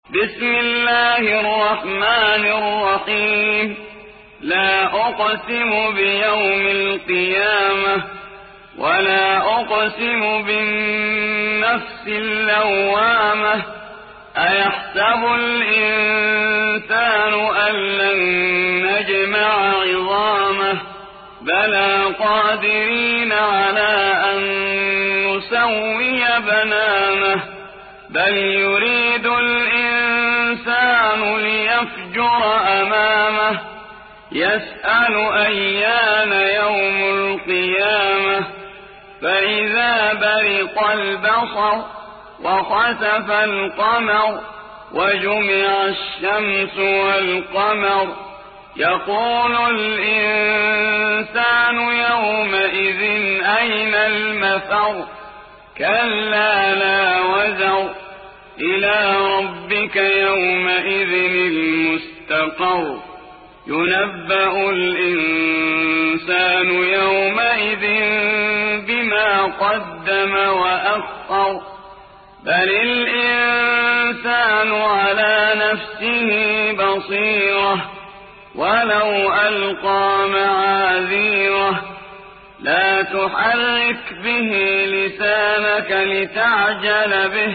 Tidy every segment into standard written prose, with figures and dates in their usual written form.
بسم الله الرحمن الرحيم. لا أقسم بيوم القيامة ولا أقسم بالنفس اللوامة. أيحسب الإنسان أن لن نجمع عظامه بلى قادرين على أن نسوي بنانه بل يريد الإنسان ليفجر أمامه يسأل أيان يوم القيامة فإذا برق البصر وخسف القمر وجمع الشمس والقمر يقول الإنسان يومئذ أين المفر كلا لا وزر إلى ربك يومئذ المستقر ينبأ الإنسان يومئذ بما قدم وأخر بل الإنسان على نفسه بصيرة ولو ألقى معاذيره لا تحرك به لسانك لتعجل به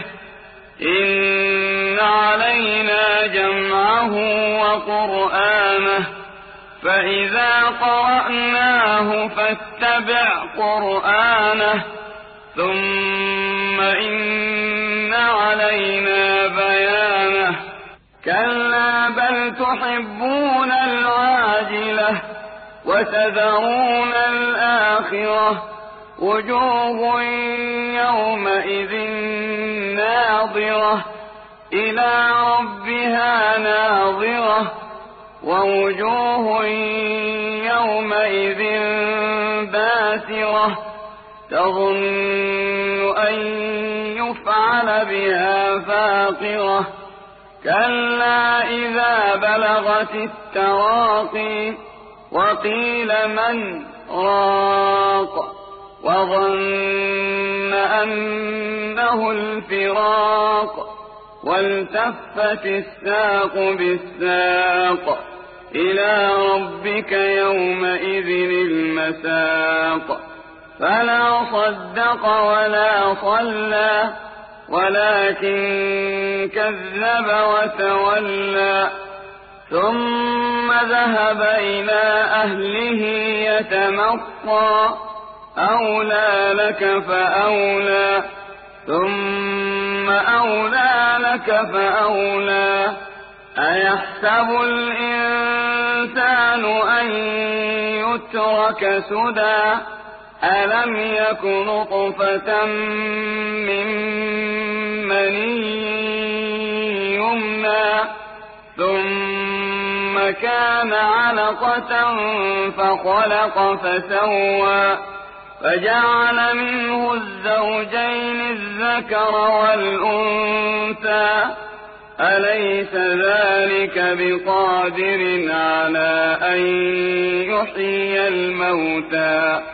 إن علينا جمعه وقرآنه فإذا قرأناه فاتبع قرآنه ثم إن علينا بيانه كلا بل تحبون العاجلة وتذرون الآخرة وجوه يومئذ ناظرة إلى ربها ناظرة ووجوه يومئذ باسرة تظن أن يفعل بها فاقرة كلا إذا بلغت التراقي وقيل من راق وظن أنه الفراق والتفت الساق بالساق إلى ربك يومئذ المساق فلا صدق ولا صلى ولكن كذب وتولى ثم ذهب إلى أهله يتمطى أولى لك فأولى ثم أولى لك فأولى أيحسب الإنسان أن يترك سدى ألم يك نطفة من مني يمنى ثم كان علقة فخلق فسوى فجعل منه الزوجين الذكر والأنثى أليس ذلك بقادر على أن يحيي الموتى